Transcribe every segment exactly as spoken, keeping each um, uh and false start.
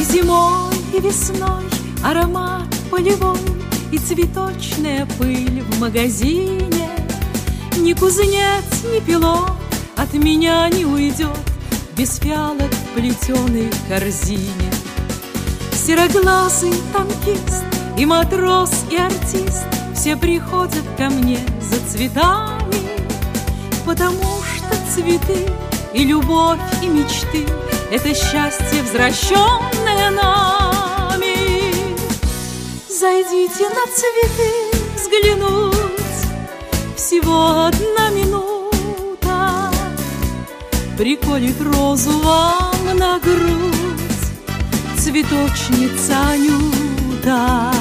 Зимой и весной аромат полевой и цветочная пыль в магазине. Ни кузнец, ни пилот от меня не уйдет без фиалок в плетеной корзине. Сероглазый танкист и матрос, и артист все приходят ко мне за цветами, потому что цветы и любовь, и мечты — это счастье, возвращенное нами. Зайдите на цветы взглянуть, всего одна минута приколет розу вам на грудь цветочница Анюта.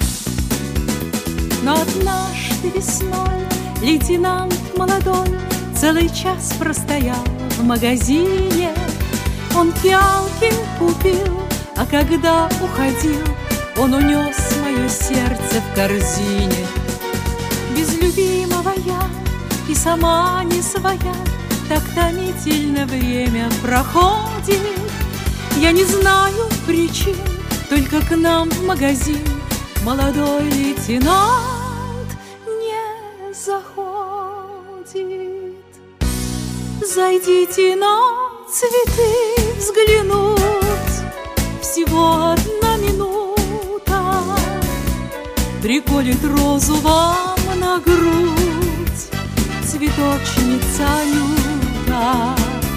Но однажды весной лейтенант молодой целый час простоял в магазине. Он фиалки купил, а когда уходил, он унес мое сердце в корзине. Без любимого я и сама не своя, так томительно время проходит. Я не знаю причин, только к нам в магазин молодой лейтенант не заходит. Зайдите на цветы взглянуть, всего одна минута приколет розу вам на грудь цветочница Анюта.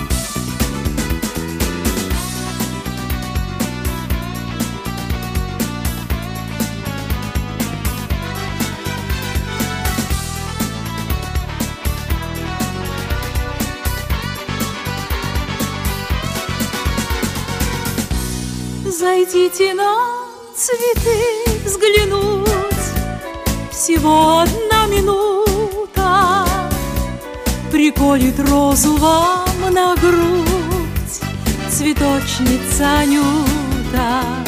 Зайдите на цветы взглянуть, всего одна минута приколет розу вам на грудь цветочница Анюта.